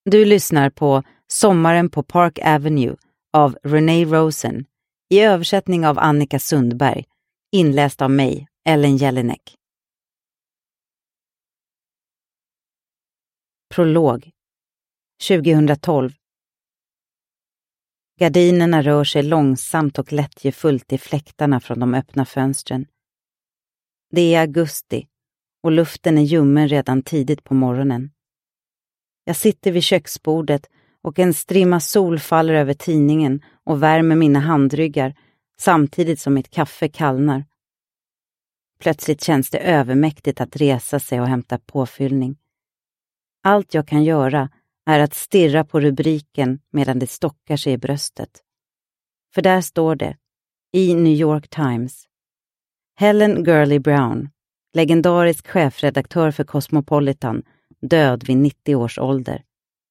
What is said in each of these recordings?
Du lyssnar på Sommaren på Park Avenue av Renee Rosen i översättning av Annika Sundberg, inläst av mig, Ellen Jelinek. Prolog 2012. Gardinerna rör sig långsamt och lättjefullt i fläktarna från de öppna fönstren. Det är augusti och luften är ljummen redan tidigt på morgonen. Jag sitter vid köksbordet och en strimma sol faller över tidningen och värmer mina handryggar samtidigt som mitt kaffe kallnar. Plötsligt känns det övermäktigt att resa sig och hämta påfyllning. Allt jag kan göra är att stirra på rubriken medan det stockar sig i bröstet. För där står det, i New York Times: Helen Gurley Brown, legendarisk chefredaktör för Cosmopolitan, död vid 90 års ålder.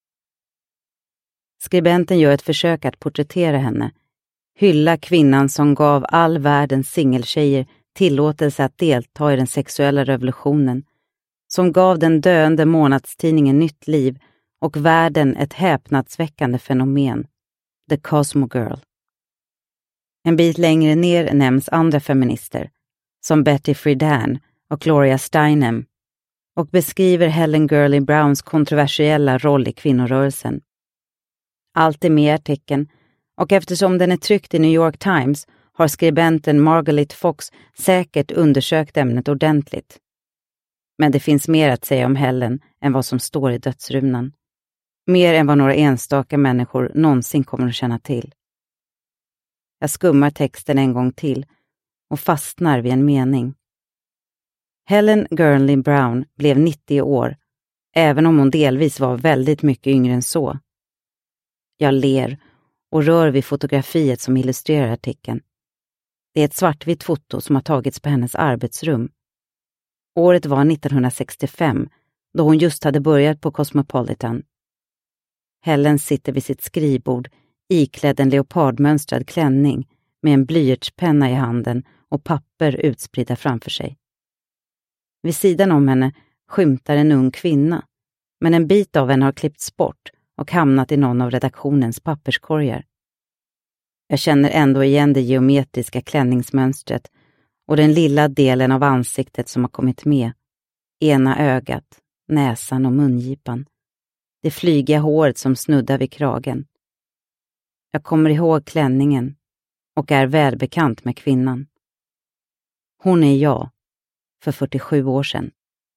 Skribenten gör ett försök att porträttera henne, hylla kvinnan som gav all världens singeltjejer tillåtelse att delta i den sexuella revolutionen, som gav den döende månadstidningen nytt liv och världen ett häpnadsväckande fenomen, The Cosmo Girl. En bit längre ner nämns andra feminister, som Betty Friedan och Gloria Steinem, och beskriver Helen Gurley Browns kontroversiella roll i kvinnorörelsen. Allt är med i artikeln, och eftersom den är tryckt i New York Times har skribenten Margaret Fox säkert undersökt ämnet ordentligt. Men det finns mer att säga om Helen än vad som står i dödsrunan. Mer än vad några enstaka människor någonsin kommer att känna till. Jag skummar texten en gång till och fastnar vid en mening. Helen Gurley Brown blev 90 år, även om hon delvis var väldigt mycket yngre än så. Jag ler och rör vid fotografiet som illustrerar artikeln. Det är ett svartvitt foto som har tagits på hennes arbetsrum. Året var 1965, då hon just hade börjat på Cosmopolitan. Helen sitter vid sitt skrivbord, iklädd en leopardmönstrad klänning med en blyertspenna i handen och papper utspridda framför sig. Vid sidan om henne skymtar en ung kvinna, men en bit av henne har klippts bort och hamnat i någon av redaktionens papperskorgar. Jag känner ändå igen det geometriska klänningsmönstret och den lilla delen av ansiktet som har kommit med. Ena ögat, näsan och mungipan. Det flygiga håret som snuddar vid kragen. Jag kommer ihåg klänningen och är välbekant med kvinnan. Hon är jag, för 47 år sedan.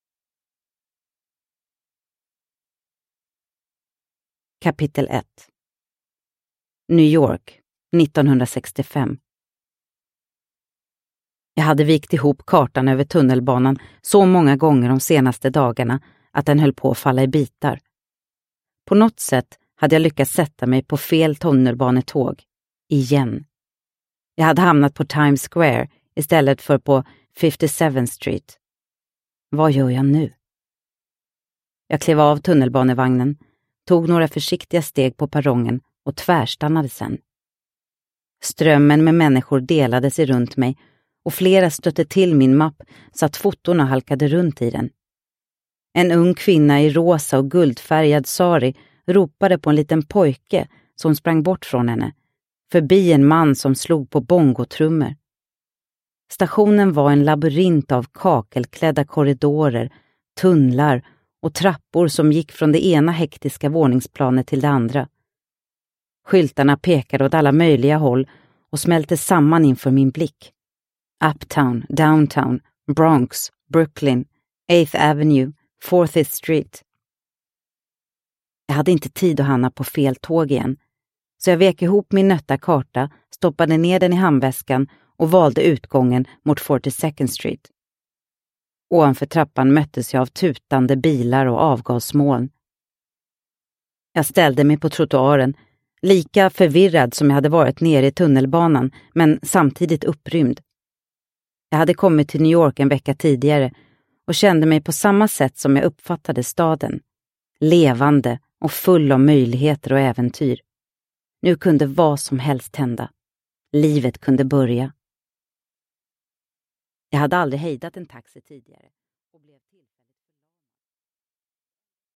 Kapitel 1. New York, 1965. Jag hade vikt ihop kartan över tunnelbanan så många gånger de senaste dagarna att den höll på att falla i bitar. På något sätt hade jag lyckats sätta mig på fel tunnelbanetåg. Igen. Jag hade hamnat på Times Square istället för på 57th Street. Vad gör jag nu? Jag klev av tunnelbanevagnen, tog några försiktiga steg på perrongen och tvärstannade sen. Strömmen med människor delade sig runt mig och flera stötte till min mapp så att fotorna halkade runt i den. En ung kvinna i rosa och guldfärgad sari ropade på en liten pojke som sprang bort från henne, förbi en man som slog på bongotrummor. Stationen var en labyrint av kakelklädda korridorer, tunnlar och trappor som gick från det ena hektiska våningsplanet till det andra. Skyltarna pekade åt alla möjliga håll och smälte samman inför min blick. Uptown, Downtown, Bronx, Brooklyn, 8th Avenue, 4th Street. Jag hade inte tid att hamna på fel tåg igen, så jag vek ihop min nötta karta, stoppade ner den i handväskan och valde utgången mot 42nd Street. Ovanför trappan möttes jag av tutande bilar och avgasmoln. Jag ställde mig på trottoaren, lika förvirrad som jag hade varit nere i tunnelbanan, men samtidigt upprymd. Jag hade kommit till New York en vecka tidigare och kände mig på samma sätt som jag uppfattade staden. Levande och full av möjligheter och äventyr. Nu kunde vad som helst hända. Livet kunde börja. Jag hade aldrig hejdat en taxi tidigare.